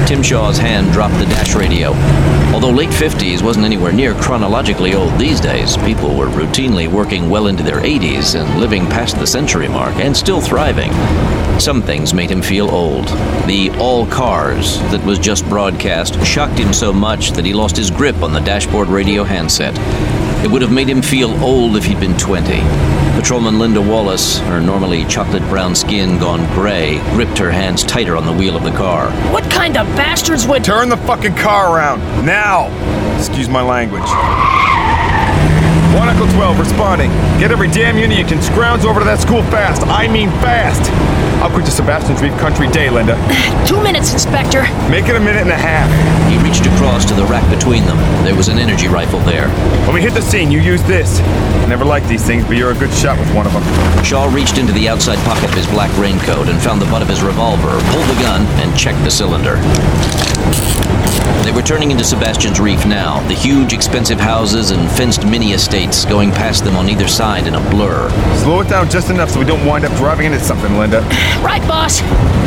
Tim Shaw's hand dropped the dash radio. Although late 50s wasn't anywhere near chronologically old these days, people were routinely working well into their 80s and living past the century mark and still thriving. Some things made him feel old. The All Cars that was just broadcast shocked him so much that he lost his grip on the dashboard radio handset. It would have made him feel old if he'd been 20. Patrolman Linda Wallace, her normally chocolate brown skin gone gray, gripped her hands tighter on the wheel of the car. What kind of bastards would... Turn the fucking car around, now! Excuse my language. 1 Echo 12 responding. Get every damn unit you can scrounge over to that school fast. I mean fast! How quick to Sebastian's Reef Country Day, Linda? 2 minutes, Inspector. Make it a minute and a half. He reached across to the rack between them. There was an energy rifle there. When we hit the scene, you use this. Never liked these things, but you're a good shot with one of them. Shaw reached into the outside pocket of his black raincoat and found the butt of his revolver, pulled the gun, and checked the cylinder. They were turning into Sebastian's Reef now, the huge, expensive houses and fenced mini-estates going past them on either side in a blur. Slow it down just enough so we don't wind up driving into something, Linda. Right, boss.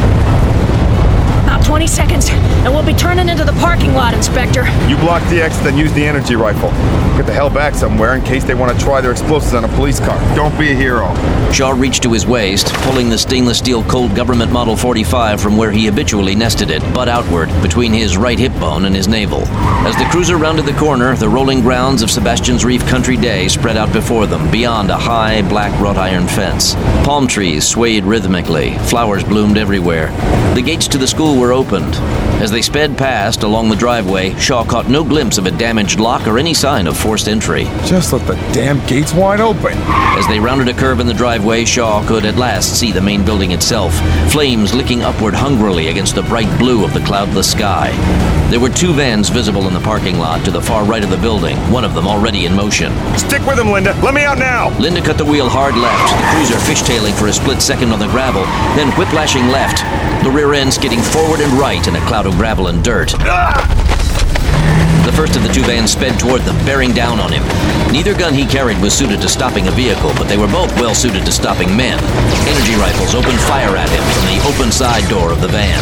About 20 seconds, and we'll be turning into the parking lot, Inspector. You block the exit, then use the energy rifle. Get the hell back somewhere in case they want to try their explosives on a police car. Don't be a hero. Shaw reached to his waist, pulling the stainless steel Colt Government Model 45 from where he habitually nested it, butt outward, between his right hip bone and his navel. As the cruiser rounded the corner, the rolling grounds of Sebastian's Reef Country Day spread out before them, beyond a high, black wrought iron fence. Palm trees swayed rhythmically, flowers bloomed everywhere. The gates to the school were opened. As they sped past along the driveway, Shaw caught no glimpse of a damaged lock or any sign of forced entry. Just let the damn gates wide open. As they rounded a curve in the driveway, Shaw could at last see the main building itself, flames licking upward hungrily against the bright blue of the cloudless sky. There were 2 vans visible in the parking lot to the far right of the building, one of them already in motion. Stick with him, Linda. Let me out now. Linda cut the wheel hard left, the cruiser fishtailing for a split second on the gravel, then whiplashing left, the rear end skidding forward and right in a cloud of gravel and dirt. The first of the 2 vans sped toward them, bearing down on him. Neither gun he carried was suited to stopping a vehicle, but they were both well suited to stopping men. Energy rifles opened fire at him from the open side door of the van.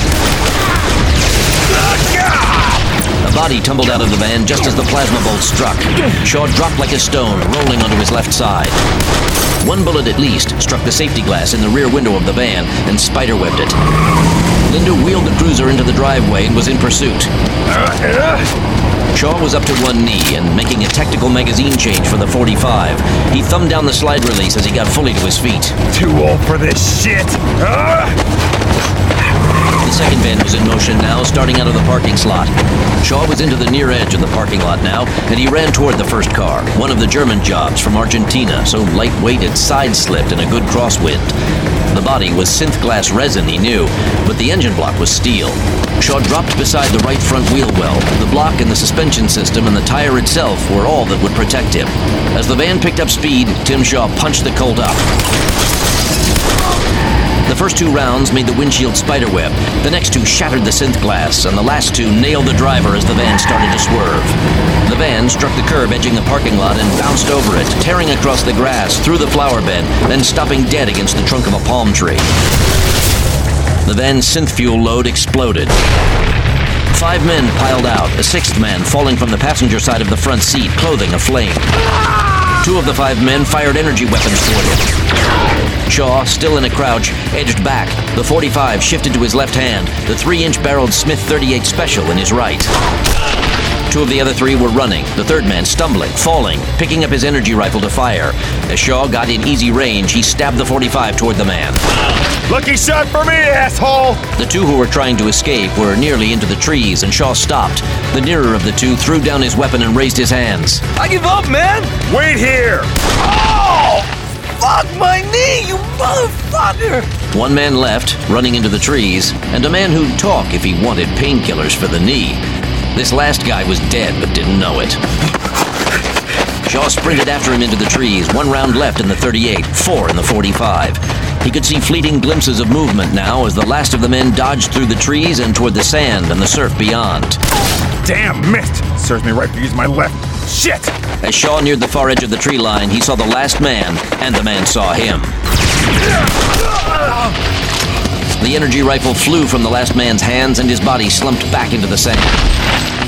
A body tumbled out of the van just as the plasma bolt struck. Shaw dropped like a stone, rolling onto his left side. 1 bullet at least struck the safety glass in the rear window of the van and spiderwebbed it. Linda wheeled the cruiser into the driveway and was in pursuit. Shaw was up to one knee and making a tactical magazine change for the 45. He thumbed down the slide release as he got fully to his feet. Too old for this shit. The second van was in motion now, starting out of the parking slot. Shaw was into the near edge of the parking lot now, and he ran toward the first car, one of the German jobs from Argentina, so lightweight it side-slipped in a good crosswind. The body was synth glass resin, he knew, but the engine block was steel. Shaw dropped beside the right front wheel well. The block and the suspension system and the tire itself were all that would protect him. As the van picked up speed, Tim Shaw punched the Colt up. The first 2 rounds made the windshield spiderweb. The next 2 shattered the synth glass, and the last 2 nailed the driver as the van started to swerve. The van struck the curb edging the parking lot and bounced over it, tearing across the grass, through the flower bed, then stopping dead against the trunk of a palm tree. The van's synth fuel load exploded. 5 men piled out, a 6th man falling from the passenger side of the front seat, clothing aflame. 2 of the 5 men fired energy weapons toward him. Shaw, still in a crouch, edged back. The 45 shifted to his left hand, the 3-inch barreled Smith 38 Special in his right. 2 of the other 3 were running, the 3rd man stumbling, falling, picking up his energy rifle to fire. As Shaw got in easy range, he stabbed the 45 toward the man. Lucky shot for me, asshole! The 2 who were trying to escape were nearly into the trees, and Shaw stopped. The nearer of the 2 threw down his weapon and raised his hands. I give up, man! Wait here! Oh! Fuck my knee, you motherfucker! 1 man left, running into the trees, and a man who'd talk if he wanted painkillers for the knee. This last guy was dead, but didn't know it. Shaw sprinted after him into the trees, 1 round left in the 38, 4 in the 45. He could see fleeting glimpses of movement now as the last of the men dodged through the trees and toward the sand and the surf beyond. Damn, missed! Serves me right to use my left. Shit! As Shaw neared the far edge of the tree line, he saw the last man, and the man saw him. The energy rifle flew from the last man's hands and his body slumped back into the sand.